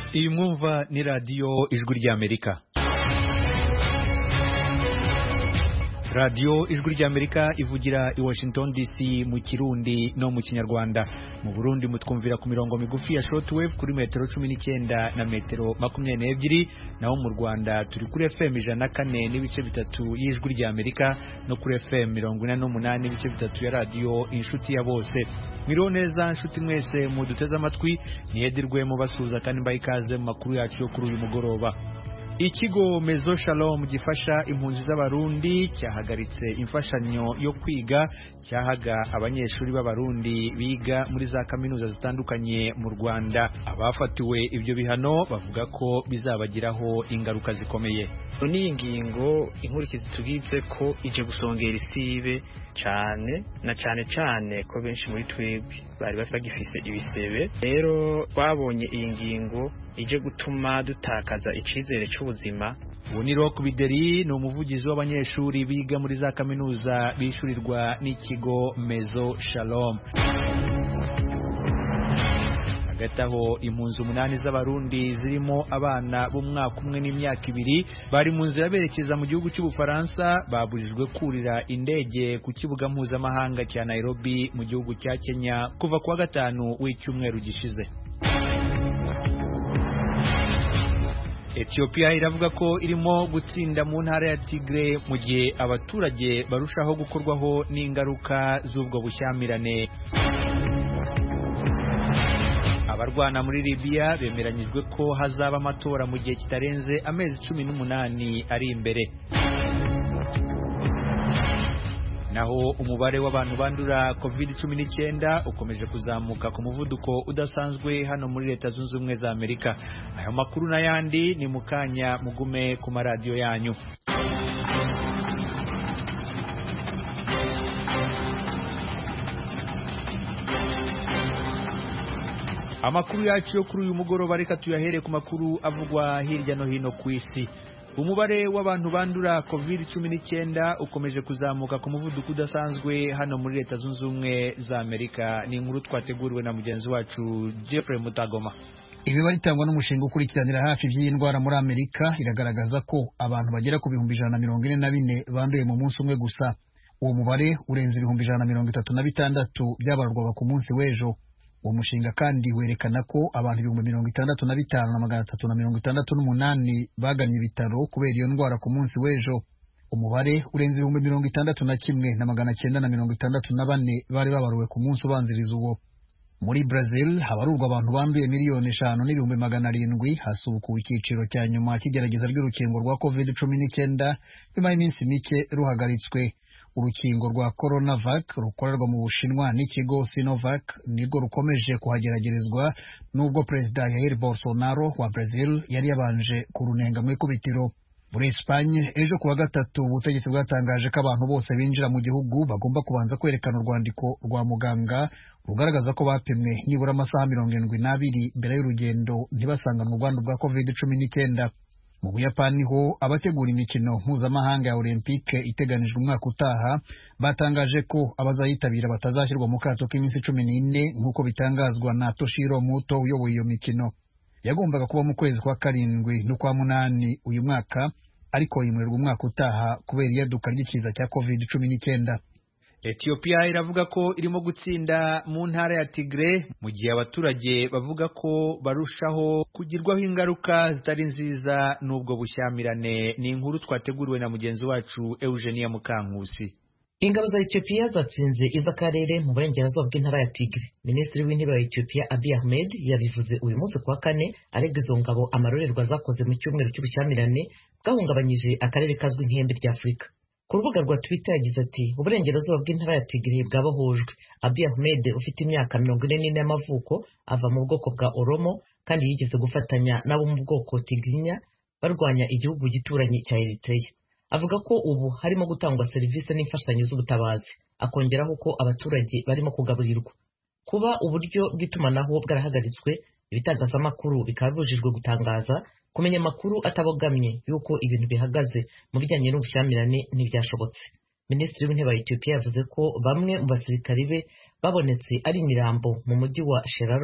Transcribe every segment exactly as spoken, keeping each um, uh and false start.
Iyi mwumva ni radio Ijwi ry'Amerika. Radio Ijwi ry'Amerika ivugira i Washington D C mu Kirundi no mu Kinyarwanda. Mu Burundi mutwumvira ku mirongo migufi ya shortwave kuri metero cumi n'icyenda na metero makumyabiri n'ebyiri, naho mu Rwanda turi kuri F M ijana na kane n'ibice bitatu y'Ijwi ry'Amerika no kuri F M mirongo ine n'umunani n'ibice bitatu ya radio Inshuti ya Bose. Mwiriwe neza nshuti mwese muduteze amatwi, niyedirwe mu basuza kandi mbayikaze mu makuru yacu yo kuri uyu mugoroba. Ikigo Mezo Shalom gifasha impunzi z'abarundi cyahagaritse imfashanyo yo kwiga cyahaga abanyeshuri b'abarundi biga muri za kaminuza zitandukanye mu Rwanda. Abafatiwe ibyo bihano bavuga ko bizabagiraho ingaruka zikomeye. Ni ingingo inkurikizi tugize ko ije gusongera isibe cyane na cyane cyane ko benshi muri twebwe bari bagifise ibisebe. Rero twabonye iyi ngingo ije gutuma dutakaza icizere cy'ubuzima. Buniro Kubideri ni umuvugizi w'abanyeshuri biga muri za kaminuza bishurirwa n'ikigo Mezo Shalom. Hagataho impunzi umunani z'abarundi zirimo abana b'umwaka umwe n'imyaka ibiri bari mu nzira berekeza mu gihugu cy'Ubufaransa baburijwe kurira indege ku kibuga mpuzamahanga cya Nairobi mu gihugu cya Kenya kuva kuwa gatanu w'icyumweru gishize. Ethiopia iravuga ko irimo gutsinda mu ntara ya Tigray mu gihe abaturage barushaho gukorwaho n'ingaruka z'ubwo bushyamirane. Abarwana muri Libya bemeranyijwe ko hazaba amatora mu gihe kitarenze amezi cumi n'umunani ari imbere. Naho umubare w'abantu bandura covid cumi n'icyenda ukomeje kuzamuka ku muvuduko udasanzwe hano muri Leta Zunze Ubumwe za Amerika. Aya makuru n'ayandi ni mukanya mugume ku maradiyo yanyu. Amakuru yacu yo kuri uyu mugoroba reka tuyahere ku makuru avugwa hirya no hino ku isi. Umubare w'abantu bandura covid cumi n'icyenda ukomeje kuzamuka ku muvuduko udasanzwe hano muri Leta Zunze Ubumwe za Amerika. Ni inkuru twateguriwe na mugenzi wacu Jeffrey Mutagoma. Ibibari bitangwa n'umushinga ukurikiranira hafi by'iyi ndwara muri Amerika iragaragaza ko abantu bagera ku bihumbi ijana na mirongo ine na bine banduye mu munsi umwe gusa. Uwo mubare urenze ibihumbi ijana na mirongo itatu na bitandatu byabarurwaga ku munsi w'ejo. Uwo mushinga kandi werekana ko abantu ibihumbi mirongo itandatu na bitanu na magana atatu na mirongo itandatu n'umunani bagannye ibitaro kubera iyo ndwara ku munsi w'ejo. Umubare urenze ibihumbi mirongo itandatu na kimwe na magana cyenda na mirongo itandatu na bane bari babaruwe ku munsi ubanziriza uwo. Muri Brazil habarurwa abantu banduye miliyoni eshanu n'ibihumbi magana arindwi hasubukuwe icyiciro cya nyuma cy'igerageza ry'urukingo rwa covid cumi n'icyenda nyuma y'iminsi mike ruhagaritswe. Urukingo rwa Coronavac rukorerwa mu Bushinwa n'ikigo Sinovac nirwo rukomeje kuhageragerezwa nubwo Perezida Jair Bolsonaro wa Brazil yari yabanje kurunenga mu ikubitiro. Muri Espagne ejo kuwa gatatu ubutegetsi bwatangaje ko abantu bose binjira mu gihugu bagomba kubanza kwerekana urwandiko rwa muganga rugaragaza ko bapimwe nibura amasaha mirongo irindwi n'abiri mbere y'urugendo ntibasanganwe ubwandu bwa covid cumi n'icyenda. Mu Buyapani ho abategura imikino mpuzamahanga ya Olympique iteganijwe umwaka utaha batangaje ko abazayitabira batazashyirwa mu kato k'iminsi cumi n'ine nk'uko bitangazwa na Toshiro Muto uyoboye iyo mikino. Yagombaga kuba mu kwezi kwa karindwi n'ukwa munani uyu mwaka ariko yimurirwa umwaka utaha kubera iyaduka ry'ikiza cya covid cumi n'icyenda. Ethiopia iravuga ko irimo gutsinda mu ntara ya Tigray mu gihe abaturage bavuga ko barushaho kugirwaho ingaruka zitari nziza n'ubwo bushyamirane. Ni inkuru twateguriwe na mugenzi wacu Eugenia Mukankusi. Ingabo za Ethiopia zatsinze iz'akarere mu burengerazuba bw'intara ya Tigray. Minisitiri w'intebe wa Ethiopia Abiy Ahmed yabivuze uyu munsi kuwa kane arega izo ngabo amarorerwa zakoze mu cyumweru cy'ubushyamirane bwahungabanyije akarere kazwi nk'ihembe rya Afurika. Ku rubuga rwa Twitter yagize ati uburengerazuba bw'intara ya Tigray bwabohojwe. Abiy Ahmed ufite imyaka mirongo ine n'ine y'amavuko ava mu bwoko bwa Oromo kandi yigeze gufatanya n'abo mu bwoko Tigrinya barwanya igihugu gituranye cya Eritrea. Avuga ko ubu harimo gutangwa serivisi n'imfashanyo z'ubutabazi. Akongeraho ko abaturage barimo kugaburirwa. Kuba uburyo bw'itumanaho bwarahagaritswe, ibitangazamakuru bikaba bibujijwe gutangaza kumenya amakuru atabogamye yuko ibintu bihagaze mu bijyanye n'ubushyamirane ntibyashobotse. Minisitiri w'intebe wa Ethiopia yavuze ko bamwe mu basirikari be babonetse ari imirambo mu mujyi wa Sheraro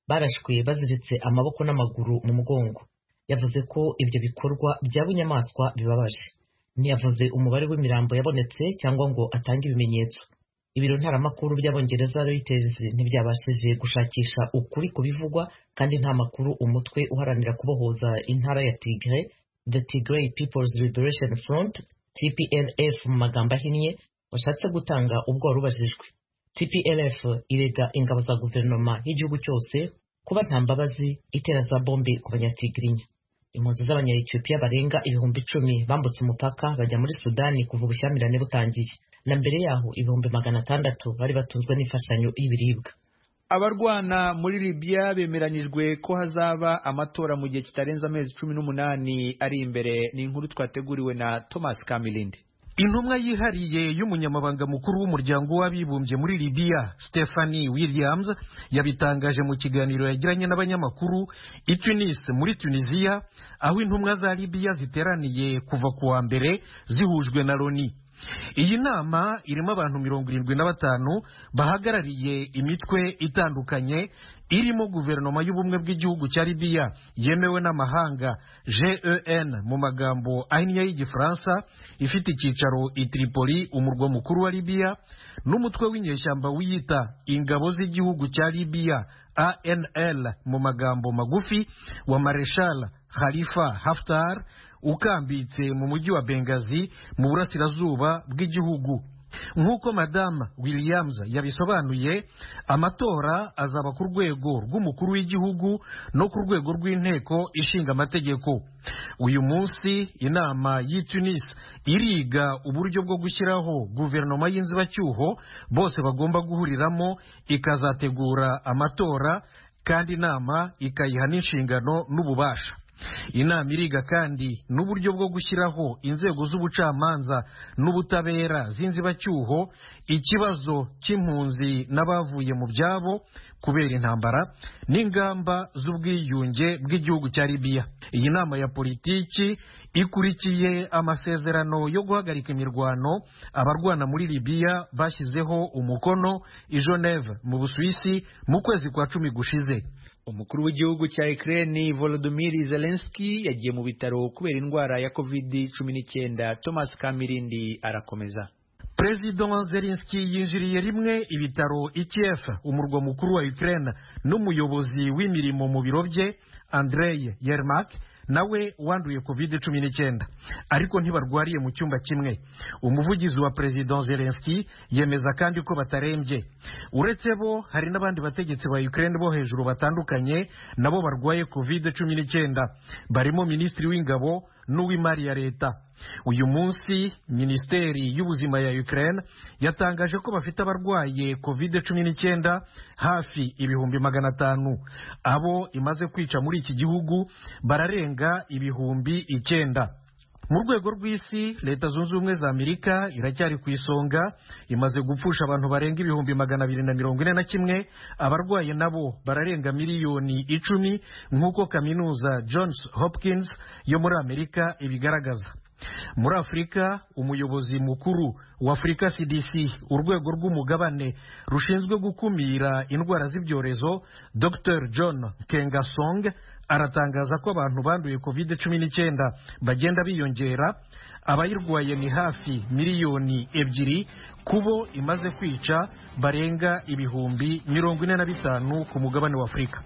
barashwe baziritse amaboko n'amaguru mu mugongo. Yavuze ko ibyo bikorwa bya bunyamaswa bibabaje. Ntiyavuze umubare w'imirambo yabonetse cyangwa ngo atange ibimenyetso. Ibiro ntaramakuru by'Abongereza Reuters ntibyabashije gushakisha ukuri kubivugwa, kandi nta makuru umutwe uharanira kubohoza intara ya Tigray, The Tigray People's Liberation Front T P L F mu magambo ahinnye, washatse gutanga ubwo warubajijwe. T P L F irega ingabo za guverinoma y'igihugu cyose kuba nta mbabazi itera za bombe ku banyatigrinya. Impunzi z'abanya-Ethiopia barenga ibihumbi icumi bambutse umupaka bajya muri Sudani kuva ubushyamirane butangiye, na mbere yaho ibihumbi magana atandatu bari batunzwe n'imfashanyo y'ibiribwa. Abarwana muri Libya bemeranyijwe ko hazaba amatora mu gihe kitarenze amezi cumi n'umunani ari imbere. Ni inkuru twateguriwe na Thomas Kamilindi. Intumwa yihariye y'umunyamabanga mukuru w'umuryango w'abibumbye muri Libya, Stephanie Williams, yabitangaje mu kiganiro yagiranye n'abanyamakuru i Tunis muri Tunisia, aho intumwa za Libya ziteraniye kuva ku wa mbere zihujwe na Loni. Iyi nama irimo abantu mirongo irindwi na batanu bahagarariye imitwe itandukanye, irimo guverinoma y'ubumwe bw'igihugu cya Libya yemewe n'amahanga G E N mu magambo ahinnye y'Igifaransa, ifite icyicaro i Tripoli umurwa mukuru wa Libya, n'umutwe w'inyeshyamba wiyita ingabo z'igihugu cya Libya A N L mu magambo magufi wa Marshal Khalifa Haftar, ukambitse mu mujyi wa Benghazi mu burasirazuba bw'igihugu. Nk'uko Madame Williams yabisobanuye, amatora azaba ku rwego rw'umukuru w'igihugu no ku rwego rw'inteko ishinga amategeko. Uyu munsi inama y'i Tunis iriga uburyo bwo gushyiraho guverinoma y'inzibacyuho bose bagomba guhuriramo, ikazategura amatora kandi inama ikayiha n'inshingano n'ububasha. Inama iriga kandi n'uburyo bwo gushyiraho inzego z'ubucamanza n'ubutabera z'inzibacyuho, ikibazo cy'impunzi n'abavuye mu byabo kubera intambara, n'ingamba z'ubwiyunge bw'igihugu cya Libya. Iyi nama ya politiki ikurikiye amasezerano yo guhagarika imirwano abarwana muri Libya bashyizeho umukono i Geneve mu Busuwisi mu kwezi kwa cumi gushize. Umukuru w'igihugu cya Ukraine Volodymyr Zelensky yagiye mu bitaro kubera indwara ya covid cumi n'icyenda. Thomas Kamirindi arakomeza. President Zelensky yinjiriye rimwe ibitaro i Kiev, umurwa mukuru wa Ukraine, n'umuyobozi w'imirimo mu biro bye Andrei Yermak, nawe wanduye covid cumi n'icyenda, ariko ntibarwariye mu cyumba kimwe. Umuvugizi wa President Zelensky yemeza kandi ko batarembye. Uretse bo, hari n'abandi bategetsi ba Ukraine bo hejuru batandukanye nabo barwaye covid cumi n'icyenda, barimo Minisitiri w'Ingabo n'uw'imari ya leta. Uyu munsi Minisiteri y'Ubuzima ya Ukraine yatangaje ko bafite abarwaye covid cumi n'icyenda hafi ibihumbi magana atanu. Abo imaze kwica muri iki gihugu bararenga ibihumbi icyenda. Mu rwego rw'isi, Leta Zunze Ubumwe za Amerika iracyari ku isonga, imaze gupfusha abantu barenga ibihumbi magana abiri na mirongo ine na kimwe, abarwaye nabo bararenga miliyoni icumi, nk'uko kaminuza Johns Hopkins yo muri Amerika ibigaragaza. Muri Afurika, umuyobozi mukuru wa Africa C D C, urwego rw'umugabane rushinzwe gukumira indwara z'ibyorezo, Doctor John Kengasong, aratangaza ko abantu banduye covid cumi n'icyenda bagenda biyongera. Abayirwaye ni hafi miliyoni ebyiri, kubo imaze kwica barenga ibihumbi mirongo ine na bitanu ku mugabane wa Afurika.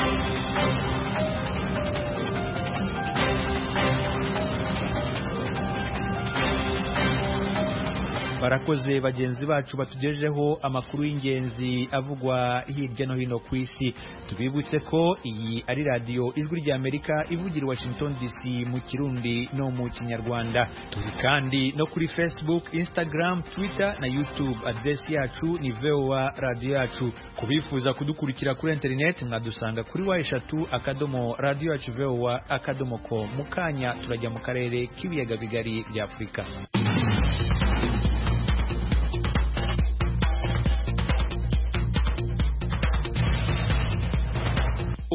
Barakoze bagenzi bacu batugejejeho amakuru y'ingenzi avugwa hirya no hino ku isi. Tubibutse ko iyi ari radio Ijwi ry'Amerika ivugira i Washington D C mu Kirundi no mu Kinyarwanda. Turi kandi no kuri Facebook, Instagram, Twitter na YouTube. Adresi yacu ni V O A Radio yacu. Kubifuza kudukurikira kuri internet mwadusanga kuri wa eshatu akadomo radio yacu V O A akadomo com. Mukanya turajya mu karere k'ibiyaga bigari bya Afurika.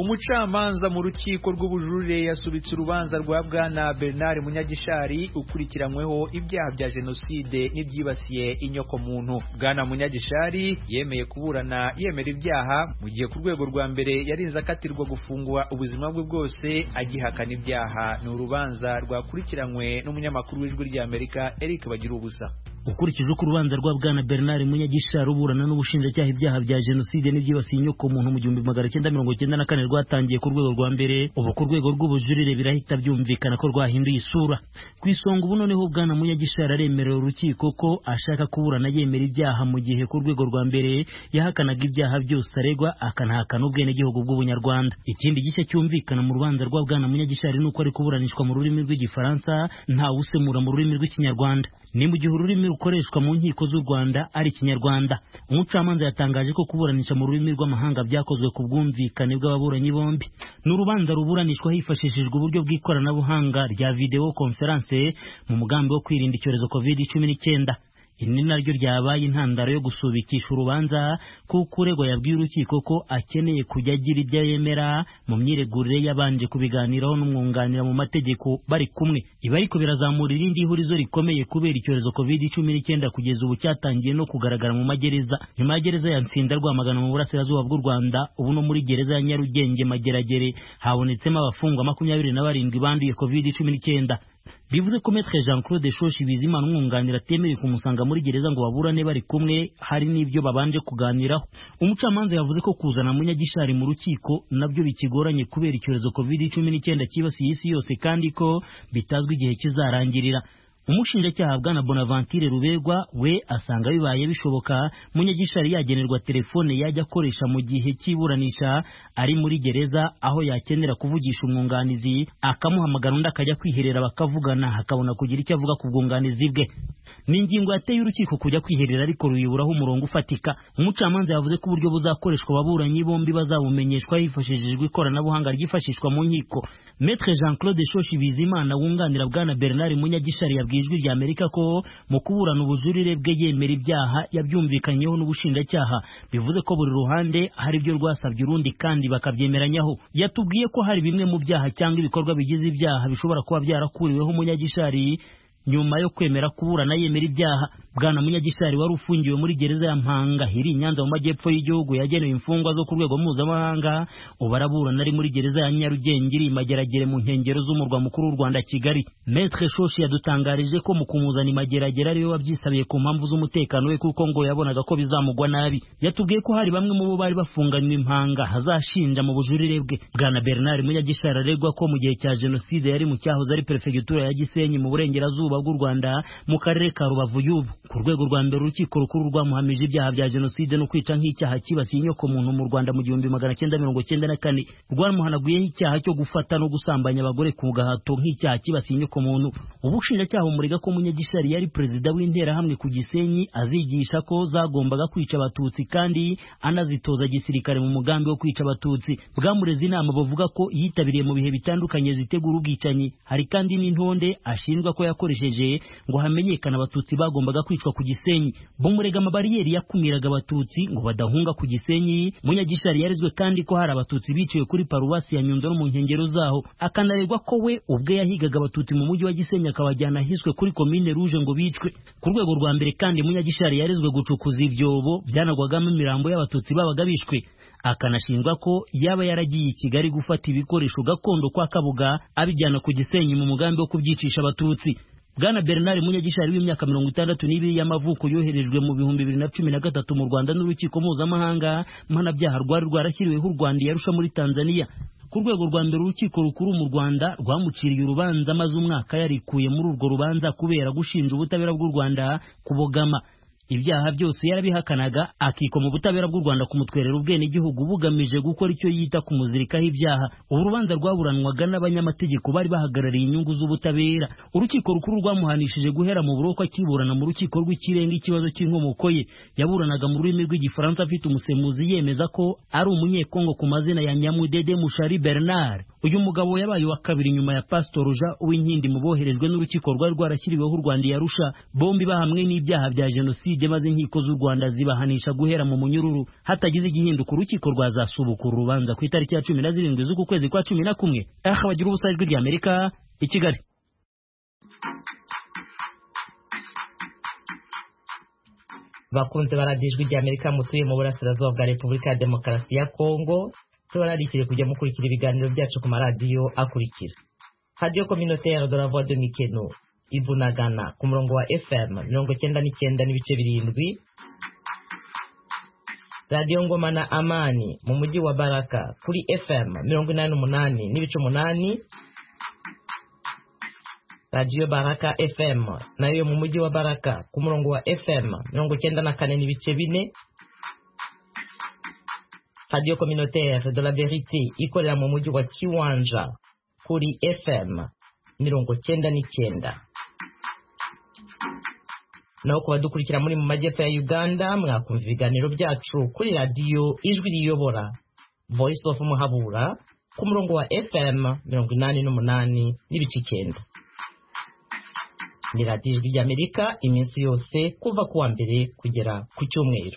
umucamanza mu rukiko rw'ubujurire yasubitse urubanza rwa bwana Bernard Munyagishari ukurikiranyweho ibyaha bya jenoside n'ibyibasiye inyoko muntu. Bwana Munyagishari yemeye kuburana yemera ibyaha mu gihe ku rwego rwa mbere yarinze akatirwa gufungwa ubuzima bwe bwose agihakana ibyaha. Ni urubanza rwakurikiranywe n'umunyamakuru w'Ijwi ry'Amerika Eric Bagirubusa. Ukurikije uko urubanza rwa bwana Bernard Munyagishari uburana n'ubushinjacyaha ibyaha bya jenoside n'ibyibasiye inyoko muntu mu gihumbi magana cyenda mirongo cyenda na kane rwatangiye ku rwego rwa mbere, ubu ku rwego rw'ubujurire birahita byumvikana ko rwahinduye isura. Ku isonga ubu noneho bwana Munyagishari aremerera urukiko ko ashaka kuburana yemera ibyaha mu gihe ku rwego rwa mbere yahakanaga ibyaha byose aregwa akanahakana ubwenegihugu bw'ubunyarwanda. Ikindi gishya cyumvikana mu rubanza rwa bwana Munyagishari nuko ari kuburanishwa mu rurimi rw'igifaransa nta usemura mu rurimi rw'ikinyarwanda. Ni mu gihe ururimi rukoreshwa mu nkiko z'u Rwanda ari Kinyarwanda. Umucamanza yatangaje ko kuburanisha mu rurimi rw'amahanga byakozwe ku bwumvikane bw'ababuranyi bombi. Ni urubanza ruburanishwa hifashishijwe uburyo bw'ikoranabuhanga rya video conference mu mugambi wo kwirinda icyorezo covid cumi n'icyenda. Ini naryo ryabaye intandaro yo gusubikisha urubanza kuko uregwa yabwiye urukiko ko akeneye kujya agira ibyo yemera mu myiregurire yabanje kubiganiraho n'umwunganira mu mategeko bari kumwe. Ibi ariko birazamura irindi ihurizo rikomeye kubera icyorezo covid cumi n'icyenda kugeza ubu cyatangiye no kugaragara mu magereza. Nyuma ya gereza ya Ntsinda Rwamagana mu burasirazuba bw'u Rwanda, ubu no muri gereza ya Nyarugenge Mageragere habonetsemo abafungwa makumyabiri na barindwi banduye covid cumi n'icyenda. Bivuze ko Maître Jean-Claude Shoshi Bizimana umwunganira atemerewe kumusanga muri gereza ngo baburane bari kumwe, hari n'ibyo babanje kuganiraho. Umucamanza yavuze ko kuzana Munyagishari mu rukiko nabyo bikigoranye kubera icyorezo covid cumi n'icyenda kibasiye isi yose kandi ko bitazwi igihe kizarangirira. Umushinjacyaha bwana Bonaventure Rubegwa we asanga bibaye bishoboka Munyagishari yagenerwa telefone yajya akoresha mu gihe cy'iburanisha ari muri gereza, aho yakenera kuvugisha umwunganizi akamuhamagara undi akajya kwiherera bakavugana hakabona kugira icyo avuga ku bwunganizi bwe. Ni ingingo yateye urukiko kujya kwiherera ariko ruyiburaho umurongo ufatika. Umucamanza yavuze ko uburyo buzakoreshwa ababuranyi bombi bazabumenyeshwa hifashishijwe ikoranabuhanga ryifashishwa mu nkiko. Maître Jean-Claude Shoshi Bizimana wunganira bwana Bernard Munyagishari Ijwi ry'Amerika ko mu kuburana ubujurire bwe yemera ibyaha yabyumvikanyeho n'ubushinjacyaha, bivuze ko buri ruhande hari ibyo rwasabye urundi kandi bakabyemeranyaho. Yatubwiye ko hari bimwe mu byaha cyangwa ibikorwa bigize ibyaha bishobora kuba byarakuriweho Munyagishari nyuma yo kwemera kuburana yemera ibyaha. Bwana Munyagishari wari ufungiwe muri gereza ya Mpanga iri i Nyanza mu majyepfo y'igihugu yagenewe imfungwa zo ku rwego mpuzamahanga, ubu araburana ari muri gereza ya Nyarugenge iri Mageragere mu nkengero z'umurwa mukuru w'u Rwanda Kigali. Maître Shoshi yadutangarije ko mu kumuzana i Mageragere ariwe wabyisabiye ku mpamvu z'umutekano we kuko ngo yabonaga ko bizamugwa nabi. Yatubwiye ko hari bamwe mu bo bari bafunganywe Impanga hazashinja mu bujurire bwe. Bwana Bernard Munyagishari aregwa ko mu gihe cya jenoside yari mu cyahoze ari perefegitura ya Gisenyi mu burengerazuba bw'u Rwanda mu karere ka Rubavu y'ubu. Ku rwego rwa mbere urukiko rukuru rwamuhamije ibyaha bya jenoside no kwica nk'icyaha kibasiye inyoko muntu mu Rwanda mu gihumbi magana cyenda mirongo cyenda na kane. Rwamuhanaguyeho icyaha cyo gufata no gusambanya abagore ku gahato nk'icyaha kibasiye inyoko muntu. Ubushinjacyaha umurega ko Munyagishari yari perezida w'interahamwe ku Gisenyi azigisha ko zagombaga kwica abatutsi kandi anazitoza gisirikare mu mugambi wo kwica abatutsi. Bwamureze inama bavuga ko yitabiriye mu bihe bitandukanye zitegura ubwicanyi. Hari kandi n'intonde ashinjwa ko yakoresheje ngo hamenyekana abatutsi bagombaga kwicwa ku Gisenyi. Bumurega amabariyeri yakumiraga abatutsi ngo badahunga ku Gisenyi. Munyagishari yarizwe kandi ko hari abatutsi biciwe kuri paruwasi ya Nyundo no mu nkengero zaho, akanaregwa ko we ubwe yahigaga abatutsi mu mujyi wa Gisenyi akabajyana hiswe kuri komine Rouge ngo bicwe. Ku rwego rwa mbere kandi Munyagishari yarizwe gucukuza ibyobo byanagwagamo imirambo y'abatutsi babaga bishwe. Akanashinjwa ko yaba yaragiye i Kigali gufata ibikoresho gakondo kwa Kabuga abijyana ku Gisenyi mu mugambi wo kubyicisha abatutsi. Bwana Bernard Munyagishari w'imyaka mirongo itandatu n'ibiri y'amavuko yoherejwe mu bihumbi bibiri na cumi na gatatu mu Rwanda n'urukiko mpuzamahanga mpanabyaha rwari rwarashyiriweho u Rwanda yarusha muri Tanzania. Ku rwego rwa mbere urukiko rukuru mu Rwanda rwamuciriye urubanza maze umwaka yarikuye muri urwo rubanza kubera gushinja ubutabera bw'u Rwanda kubogama. Ibyaha byose yarabihakanaga akiko mu butabera bw'u Rwanda kumutwerera ubwene igihugu bugamije gukora icyo yita kumuzirikaho ibyaha. Urubanza rwaburanwaga n'abanyamategeko bari bahagarariye inyungu z'ubutabera. Urukiko rukuru rwamuhanishije guhera mu buroko akiburana mu rukiko rw'ikirenga ikibazo cy'inkomoko ye. Yaburanaga mu rurimi rw'igifaransa afite umusemuzi yemeza ko ari umunyekongo ku mazina ya Nyamudede Mushari Bernard. uyu mugabo yabaye wa kabiri nyuma ya Pastor Jean Uwinkindi mu boherejwe n'urukiko rwari rwarashyiriweho u Rwanda i Arusha, bombi bahamwe n'ibyaha bya jenoside maze inkiko z'u Rwanda zibahanisha guhera mu munyururu hatagize igihinduka. Urukiko rwazasubukura urubanza ku itariki ya cumi na zirindwi z'uku kwezi kwa cumi na kumwe. Aha bagira ubusa ijwi rya Amerika i Kigali. Bakunze baradijwi rya Amerika mutuye mu burasirazuba bwa Repubulika ya Demokarasi ya Kongo, tubararikire kujya mukurikira ibiganiro byacu ku maradiyo akurikira: Radio Communautaire de la Voix de Mikeno Ibunagana ku murongo wa F M mirongo icyenda n'icyenda n'ibice birindwi, Radio Ngoma na Amani mu mujyi wa Baraka kuri F M mirongo inani n'umunani n'ibice umunani, Radio Baraka F M nayo mu mujyi wa Baraka ku murongo wa F M mirongo icyenda na kane n'ibice bine, Radio Communautaire de la Vérité ikorera mu mujyi wa Kiwanja kuri F M mirongo icyenda n'icyenda. Naho kuba dukurikira muri mu majyepfo ya Uganda, mwakumva ibiganiro byacu kuri Radio Ijwi Riyobora Voice of Muhabura ku murongo wa F M mirongo inani n'umunani n'ibice icyenda. Ni Radio Ijwi ry'Amerika iminsi yose kuva kuwa mbere kugera ku cyumweru.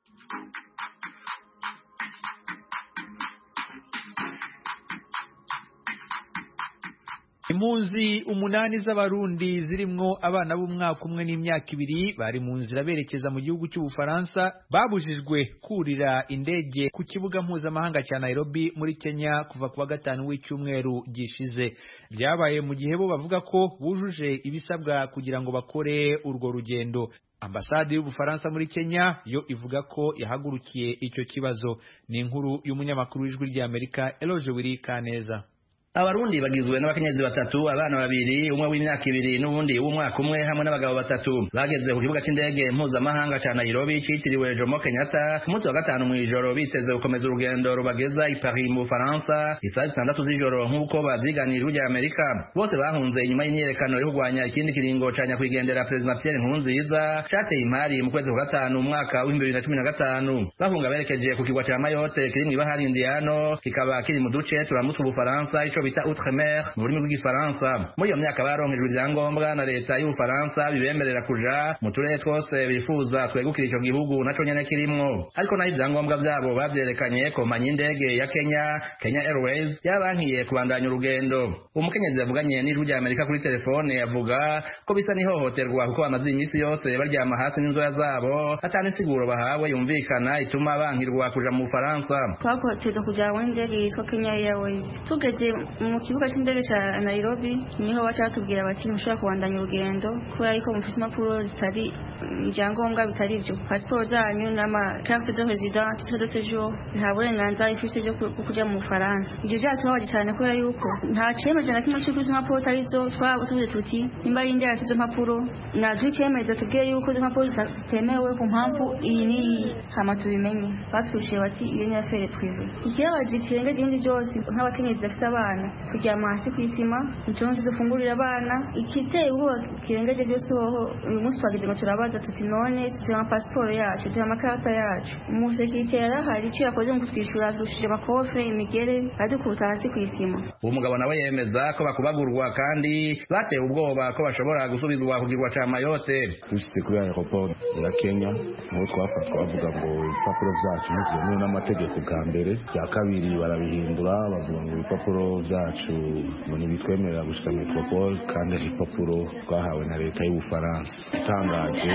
Impunzi umunani z'abarundi zirimwo abana b'umwaka umwe n'imyaka ibiri bari mu nzira berekeza mu gihugu cy'Ubufaransa babujijwe kurira indege ku kibuga mpuzamahanga cya Nairobi muri Kenya kuva kuwa gatanu w'icyumweru gishize. Byabaye mu gihe bo bavuga ko bujuje ibisabwa kugira ngo bakore urwo rugendo. Ambasade y'Ubufaransa muri Kenya yo ivuga ko yahagurukiye icyo kibazo. Ni inkuru y'umunyamakuru w'Ijwi ry'Amerika Eloge Wirikaneza. Abarundi bagizwe n'abakenyezi batatu, abana babiri, umwe w'imyaka ibiri n'ubundi w'umwaka umwe hamwe n'abagabo batatu. Bageze ku kibuga c'indege mpuzamahanga ca Nairobi citiriwe Jomo Kenyatta ku munsi wa gatanu mw'ijoro biteze gukomeza urugendo rubageza i Paris mu Bufaransa isaha zitandatu z'ijoro nk'uko bavyiganirije rya Amerika. Bose bahunze inyuma y'imyerekano yo kurwanya ikindi kiringo ca nyakwigendera President Pierre Nkurunziza cateye impari mu kwezi kwa gatanu umwaka w'ibihumbi bibiri na cumi na gatanu. Bahunga berekeje ku kigwa ca Mayotte kiri mw'ibahari Indiano, kikaba kiri mu duce turamutse Ubufaransa ico bita Outre-mer mu rurimi rw'igifaransa. Muri iyo myaka baronkejwe ibyangombwa na leta y'Ubufaransa bibemerera kuja mu turere twose bifuza twegukira ico gihugu naco nyene kirimwo. Ariko naho ibyangombwa byabo bavyerekanye kompanyi y'indege ya Kenya Kenya Airways yabankiye kubandanya urugendo. Umukenyezi yavuganye n'Ijwi ry'Amerika kuri telefone yavuga ko bisa n'ihohoterwa kuko bamaze iminsi yose baryama hasi n'inzoya zabo atani siguro bahawe yumvikana ituma bankirwa kuja mu Bufaransa. Twakoteza kuja mu ndege yitwa Kenya Airways. Tugeze mu kibuga cy'indege cya Nairobi niho bacatubwira bati mushobora kubandanya urugendo kubera yuko mufite impapuro zitari ibyangombwa bitari ibyo, pasiporo zanyu n'ama carte de résident, titre de séjour, nta burenganzira ifise byo kuja mu Bufaransa. Ibyo byatubabaje cyane kubera yuko nta cyemezo na kimwe cy'uko izo mpapuro atari zo. Twabuze tuti nimba ari indege izo mpapuro natwe icyemezo tubwiye yuko izo mpapuro zitemewe ku mpamvu iyi n'iyi, hama tubimenye. Batwishyuye bati iyo ni affaire privée. Ikibabaje kirengeje ibindi byose, nk'abakenyezi bafite abana turyama hasi ku isima, inshonzi dufungurira abana. Ikiteye ubwoba kirengeje byose uwo uyu munsi twagize ngo turabaza tuti none tuti pasiporo yacu, tuti amakarita yacu. Umusekitera hari icyo yakoze mu kutwishyura, dushije abakofe imigere badukuta hasi ku isima. Uwo mugabo nawe yemeza ko bakubagurwa kandi batewe ubwoba ko bashobora gusubizwa ku kirwa ca Mayotte. Dushitse kuri aeroport ya Kenya aho twafatwa bavuga ngo ibipapuro byacu ntibyemewe n'amategeko bwa mbere, bya kabiri barabihindura bavuga ngo ibipapuro byacu ngo ntibitwemerera gushika metropole kandi ari ibipapuro twahawe na leta y'Ubufaransa. Itangaje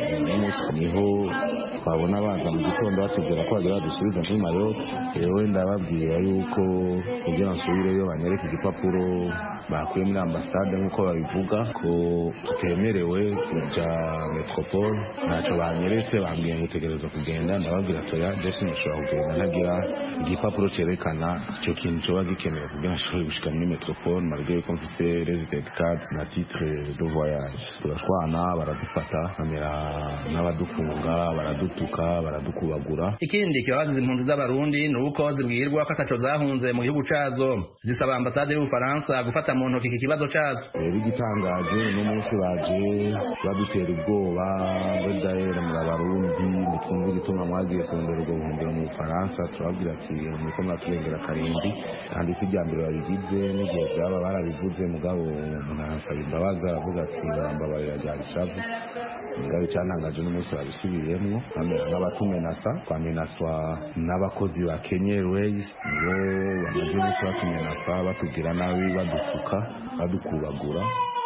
niho twabona baza mu gitondo batubwira ko bagira badusubiza muri Mayotte. Yewe ndababwira yuko kugira nsubireyo banyereka igipapuro bakuye muri ambasade nk'uko babivuga ko tutemerewe kuja metropole, ntacyo banyeretse. Bambwiye ngo utegereza kugenda, ndababwira toya ndetse nishobora kugenda ntagira igipapuro cyerekana icyo kintu cyoba gikenewe kugira nshobore gushika muri metropole malgré yuko mfise resident card na titre de voyage. Turashwana, baradufata bamera n'abadufunga, baradutuka, baradukubagura. Ikindi kibabaza impunzi z'abarundi ni uko zibwirwa ko ataco zahunze mu gihugu cazo, zisaba ambasade y'Ubufaransa gufata mu ntoki iki kibazo cazo. Rero igitangaje no munsi baje badutera ubwoba ngo dahere muri abarundi mu ntitwumva igituma mwagiye kurondera ubwo buhungiro mu Bufaransa turababwira ati muriko muraturengera karindwi kandi si irya mbere babigize n'igihe byaba barabivuze mugabo umuntu arasaba imbabazi aravuga ati barambabarira rya rishavu mugabo icyantangaje n'umunsi babisubiriyemwo bamera nk'abatumenasa twamenaswa n'abakozi ba Kenya Airways nibo bamaze iminsi batumenasa batubwira nabi badufuka badukubagura.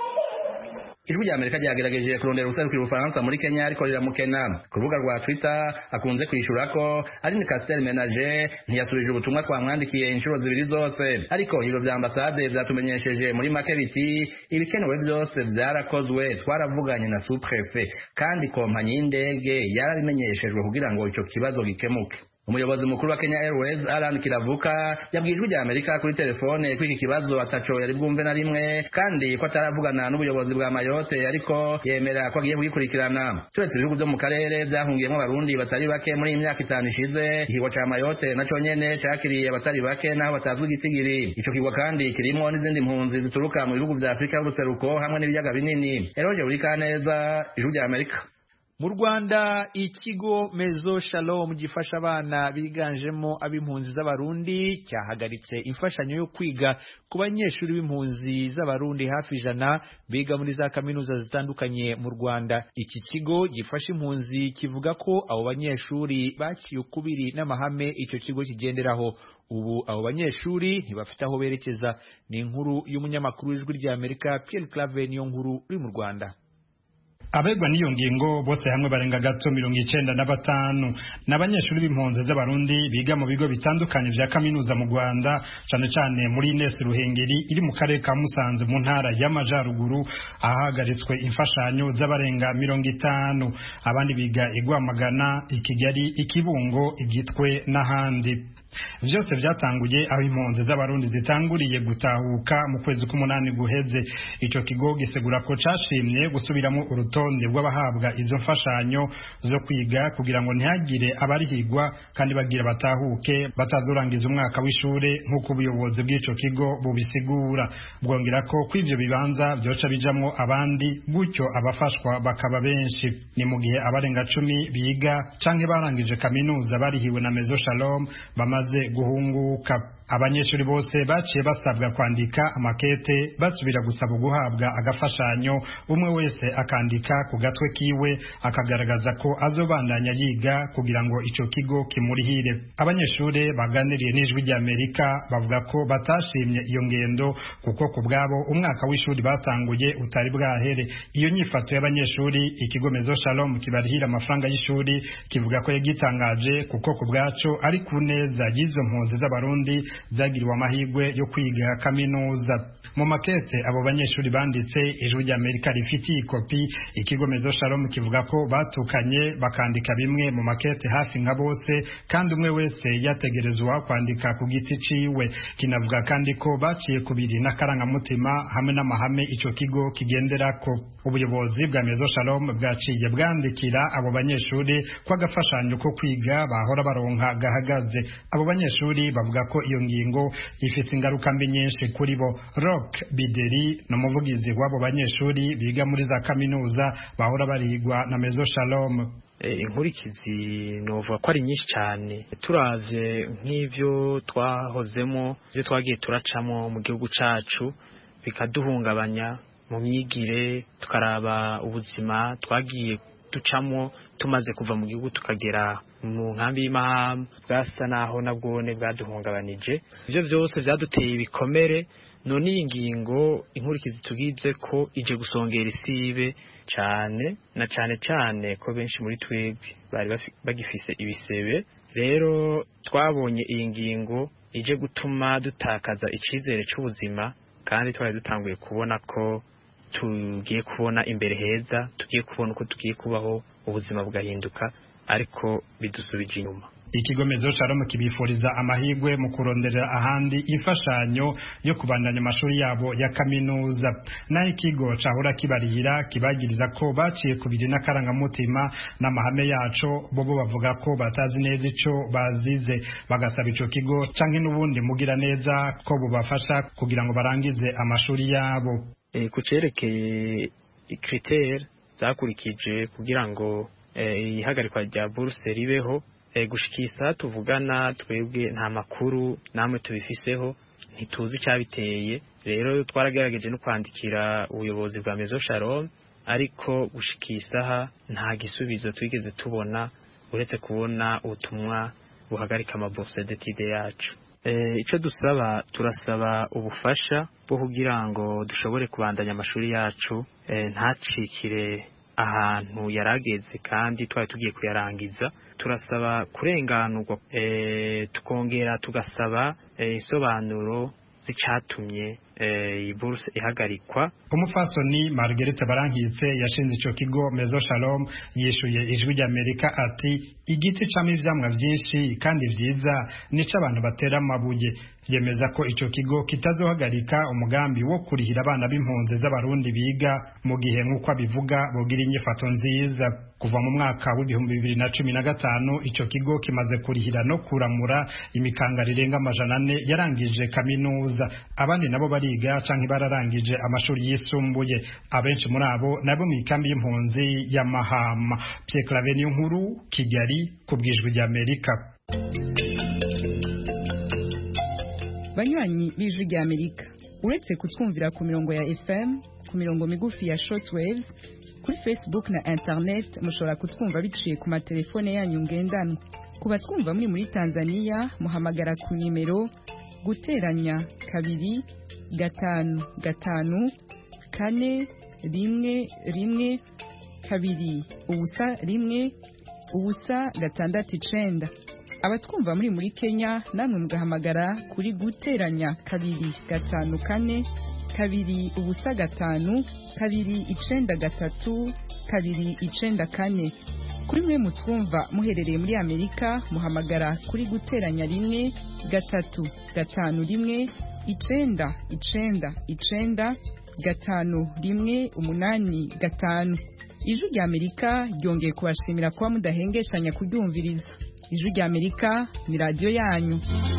Ijwi rya Amerika ryagerageje kurondera userukira Ubufaransa muri Kenya ariko riramukena. Ku rubuga rwa Twitter akunze kwishura ko Aline Castel Ménager ntiyasubije ubutumwa twamwandikiye inshuro zibiri zose, ariko ibiro vya ambasade vyatumenyesheje muri make biti ibikenewe vyose vyarakozwe. Twaravuganye na sous-préfet kandi kompanyi y'indege yarabimenyeshejwe kugira ngo ico kibazo gikemuke. Umuyobozi mukuru wa Kenya Airways Alan Kiravuka yabwiye ijwi rya Amerika kuri telefone ko iki kibazo ataco yari bwumve na rimwe kandi ko ataravugana n'ubuyobozi bwa Mayotte ariko yemera ko agiye kugikurikirana. Turetse ibihugu byo mu karere byahungiyemo abarundi batari bake muri imyaka itanu ishize, ikigo ca Mayotte naco nyene cakiriye abatari bake naho batazwi igitigiri. Ico kigo kandi kirimo n'izindi mpunzi zituruka mu bihugu vya Afrika y'ubuseruko hamwe n'ibiyaga binini. Eroje Urikaneza, ijwi rya Amerika. Mu Rwanda ikigo Mezo Shalom gifasha abana biganjemo ab'impunzi z'abarundi cyahagaritse imfashanyo yo kwiga ku banyeshuri b'impunzi z'abarundi hafi ijana biga muri za kaminuza zitandukanye mu Rwanda. Iki kigo gifasha impunzi kivuga ko abo banyeshuri baciye ukubiri n'amahame icyo kigo kigenderaho. Ubu abo banyeshuri ntibafite aho berekeza. Ni inkuru y'umunyamakuru w'ijwi rya Amerika Pierre Claver niyo nkuru uri mu Rwanda. Abegwa n'iyo ngingo bose hamwe barenga gato mirongo icenda na batanu n'abanyeshuri b'impunzi z'abarundi biga mu bigo bitandukanye vya kaminuza mu Rwanda, cane cane muri Ines Ruhengeri iri mu karere ka Musanze mu ntara y'Amajaruguru ahagaritswe imfashanyo z'abarenga mirongo itanu. Abandi biga i Rwamagana, i Kigali, i Kibungo, i Gitwe n'ahandi. Vyose vyatanguye aho impunzi z'abarundi zitanguriye gutahuka mu kwezi k'umunani guheze. Ico kigo gisegura ko cashimye gusubiramo urutonde rw'abahabwa izo mfashanyo zo kwiga kugira ngo ntihagire abarihigwa kandi bagira batahuke batazorangiza umwaka w'ishure nk'uko ubuyobozi bw'ico kigo bubisigura. Bwongera ko kw'ivyo bibanza vyoca bijamwo abandi gutyo abafashwa bakaba benshi. Ni mu gihe abarenga cumi biga canke barangije kaminuza barihiwe na Mezo Shalom bamaze guhunguka. Abanyeshuri bose baciye basabwa kwandika amakete basubira gusaba guhabwa agafashanyo, umwe wese akandika ku gatwe kiwe akagaragaza ko azobandanya yiga kugira ngo ico kigo kimurihire. Abanyeshuri baganiriye n'ijwi rya Amerika bavuga ko batashimye iyo ngendo kuko ku bwabo umwaka w'ishuri batanguye utari bwahere. Iyo nyifato y'abanyeshuri ikigo Mezo Shalom kibarihira amafaranga y'ishuri kivuga ko yagitangaje kuko ku bwaco ari ku neza y'izo mpunzi z'abarundi zagiriwe amahirwe yo kwiga kaminuza. Mu makete abo banyeshuri banditse ijwi rya Amerika rifitiye ikopi, ikigo Mezo Shalom kivuga ko batukanye bakandika bimwe mu makete hafi nka bose kandi umwe wese yategerezwa kwandika ku giti ciwe. Kinavuga kandi ko baciye kubiri n'akarangamutima hamwe n'amahame ico kigo kigenderako. Ubuyobozi bwa Mezo Shalom bwaciye bwandikira abo banyeshuri ko agafashanyo ko kwiga bahora baronka gahagaze. Abo banyeshuri bavuga ko iyo ngingo ifite ingaruka mbi nyinshi kuri bo. Rock Bideri n'umuvugizi w'abo banyeshuri biga muri za kaminuza bahora barigwa na Mezo Shalom. Inkurikizi novuga ko ari nyinshi cyane turavye nk'ivyo twahozemo ivyo twagiye turacamo mu gihugu cacu bikaduhungabanya mu myigire, tukaraba ubuzima twagiye ducamo tumaze kuva mu gihugu tukagera mu nkambi y'Imahama, bwasa naho nabwone bwaduhungabanije. Ivyo vyose vyaduteye ibikomere. None iyi ngingo inkurikizi tugize ko ije gusongera isibe cyane na cyane cyane ko benshi muri twebwe bari bagifise ibisebe. Rero twabonye iyi ngingo ije gutuma dutakaza icizere cy'ubuzima kandi twari dutanguye kubona ko tugiye kubona imbere heza, tugiye kubona uko tugiye kubaho ubuzima bwahinduka, ariko bidusubije inyuma. Ikigo Mezo Shalom kibifuriza amahirwe mu kurondera ahandi imfashanyo yo kubandanya amashuri yabo ya kaminuza. Na ikigo cahora kibarihira kibagiriza ko baciye kubiri n'akarangamutima n'amahame yaco, bobo bavuga ko batazi neza ico bazize, bagasaba ico kigo canke n'ubundi mugira neza ko bubafasha kugira ngo barangize amashuri yabo. E, kucerekeye critère zakurikije kugira ngo ihagarikwa rya buruse ribeho gushikisa tuvugana twebwe nta makuru namwe tubifiseho ntituzi cyabiteye rero twaragerageje no kwandikira ubuyobozi bwa Maison Shalom ariko gushikisa nta gisubizo twigeze tubona uretse kubona ubutumwa buhagarika amabourse d'études yacu. Eh ico dusaba turasaba ubufasha bwo kugira ngo dushobore kubandanya amashuri yacu eh, ntacikire ahantu yarageze kandi twari tugiye kuyarangiza. Turasaba kurenganurwa eh, tukongera tugasaba isobanuro eh, zicatumye iyi eh, buruse ihagarikwa. Umufasoni Marguerite Barankitse yashinze ico kigo Maison Shalom yishuye ijwi ry'Amerika ati igiti camo ivyamwa vyinshi kandi vyiza nico abantu batera amabuye. Yemeza ko ico kigo kitazohagarika umugambi wo kurihira abana b'impunzi z'abarundi biga mu gihe nk'uko abivuga bogira inyifato nziza. Kuva mu mwaka w'ibihumbi bibiri na cumi na gatanu ico kigo kimaze kurihira no kuramura imikanga rirenga amajana ane yarangije kaminuza, abandi nabo bariga canke bararangije amashuri yisumbuye, abenshi muri abo nabo mu ikambi y'impunzi ya Mahama. Pierre Claver Nkuru, Kigali, kubwijwe rya Amerika. Banywanyi b'ijwi rya Amerika, uretse kutwumvira ku mirongo ya F M, ku mirongo migufi ya shortwaves, kuri Facebook na internet mushobora kutwumva biciye ku matelefone yanyu ngendanwa. Kuba twumva muri muri Tanzania muhamagara ku nimero guteranya kabiri gatanu gatanu kane rimwe rimwe kabiri ubusa rimwe ubusa gatandatu icenda. Abatwumva muri muri Kenya namwe mugahamagara kuri guteranya kabiri gatanu kane kabiri ubusa gatanu kabiri icenda gatatu kabiri icenda kane. Kuri mwe mutwumva muherereye muri Amerika muhamagara kuri guteranya rimwe gatatu gatanu rimwe icenda icenda icenda gatanu rimwe umunani gatanu. Ijwi rya Amerika ryongeye kubashimira kuba mudahengeshanya kuryumviriza. Ijwi rya Amerika ni radio yanyu.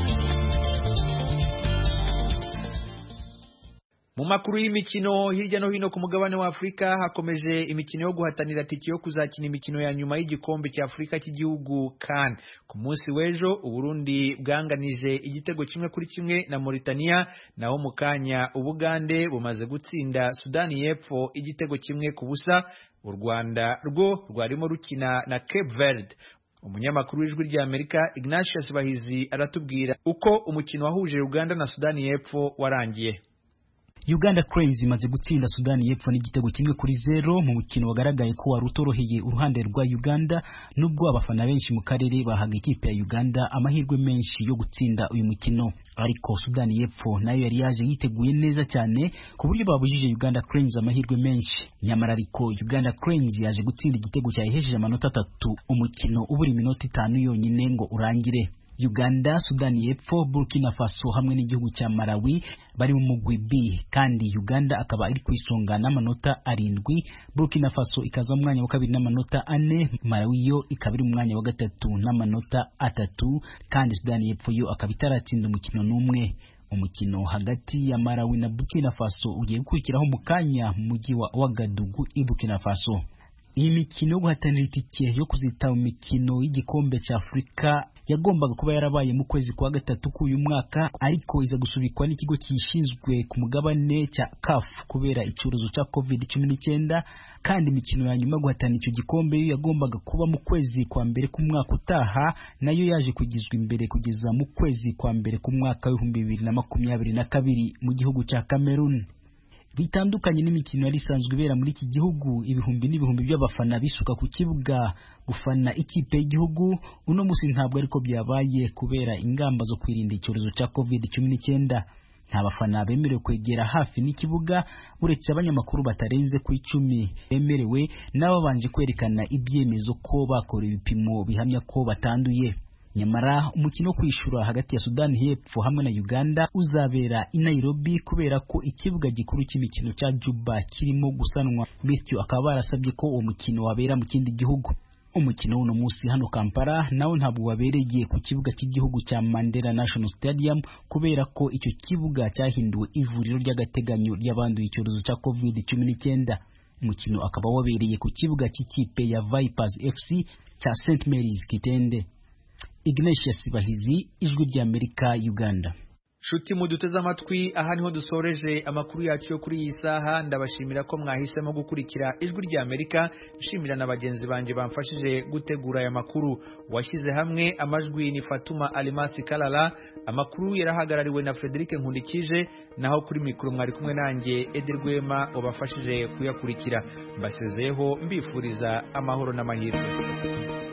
Mu makuru y'imikino hirya no hino ku mugabane wa Afrika hakomeje imikino yo guhatanira tiki yo kuzakina imikino ya nyuma y'igikombe cya Afrika cy'igihugu CAN. Ku munsi w'ejo Uburundi bwanganije igitego kimwe kuri kimwe na Mauritania, naho mu kanya Ubugande bumaze gutsinda Sudani y'Epfo igitego kimwe ku busa. U Rwanda rwo rwarimo rukina na Cape Verde. Umunyamakuru w'ijwi rya Amerika Ignatius Bahizi aratubwira uko umukino wahuje Uganda na Sudani y'Epfo warangiye. Uganda Cranes imaze gutsinda Sudani y'Epfo n'igitego kimwe kuri zero mu mukino wagaragaye ko wari utoroheye uruhande rwa Uganda, nubwo abafana benshi mu karere bahaga ikipe ya Uganda amahirwe menshi yo gutsinda uyu mukino. Ariko Sudani y'Epfo nayo yari yaje yiteguye neza cyane ku buryo babujije Uganda Cranes amahirwe menshi. Nyamara ariko Uganda Cranes yaje gutsinda igitego cyahesheje amanota atatu umukino uburi iminota itanu yonyine ngo urangire. Uganda, Sudani y'Epfo, Burkina Faso hamwe n'igihugu cya Malawi bari mu mugwi B, kandi Uganda akaba iri kwisonga n'amanota arindwi, Burkina Faso ikaza mu mwanya wa kabiri n'amanota ane, Malawi yo ikaba iri mu mwanya wa gatatu n'amanota atatu, kandi Sudani y'Epfo yo akaba itaratsinda umukino n'umwe. Umukino hagati ya Malawi na Burkina Faso ugiye gukurikiraho mu kanya mu mujyi wa Ouagadougou i Burkina Faso. Iyi mikino yo guhatanira itike yo kuzita mu mikino y'igikombe cya Afrika yagombaga kuba yarabaye mu kwezi kwa gatatu k'uyu mwaka, ariko iza gusubikwa n'ikigo kishinzwe ku mugabane cya C A F kubera icyorezo cya covid cumi n'icyenda, kandi imikino ya nyuma guhatanira icyo gikombe yo yagombaga kuba mu kwezi kwa mbere k'umwaka utaha, nayo yaje kugizwa imbere kugeza mu kwezi kwa mbere k'umwaka w'ibihumbi bibiri na makumyabiri na kabiri mu gihugu cya Cameroon. Bitandukanye n'imikino yari isanzwe ibera muri iki gihugu, ibihumbi n'ibihumbi by'abafana bisuka ku kibuga gufana ikipe y'igihugu, uno musi ntabwo ariko byabaye kubera ingamba zo kwirinda icyorezo cya covid cumi n'icyenda. Nta bafana bemerewe kwegera hafi n'ikibuga uretse abanyamakuru batarenze ku icumi bemerewe, nabo banje kwerekana ibyemezo ko bakora ibipimo bihamya ko batanduye. Nyamara umukino kwishura hagati ya Sudani y'Epfo hamwe na Uganda uzabera i Nairobi kubera ko ikibuga gikuru cy'imikino cya Juba kirimo gusanwa, bityo akaba barasabye ko uwo mukino wabera mu kindi gihugu. Umukino w'uno munsi hano Kampala nawo ntabwo wabereye ku kibuga cy'igihugu cya Mandela National Stadium kubera ko icyo kibuga cyahinduwe ivuriro ry'agateganyo ry'abanduye icyorezo cya covid cumi n'icyenda. umukino akaba wabereye ku kibuga cy'ikipe ya Vipers F C cya Saint Mary's Kitende. Ignatius Bahizi, Ijwi ry'Amerika, Uganda. Shuti muduteze amatwi, aha niho dusoreje amakuru yacu yo kuri iyi saha. Ndabashimira ko mwahisemo gukurikira Ijwi ry'Amerika. Nshimira na bagenzi banje bamfashije gutegura aya makuru. Washyize hamwe amajwi ni Fatuma Alimasi Kalala. Amakuru yarahagarariwe na Frederic Nkundikije, naho kuri mikoro mwari kumwe nanjye Ederwema wabafashije kuyakurikira. Mbasezeho mbifuriza amahoro n'amahirwe.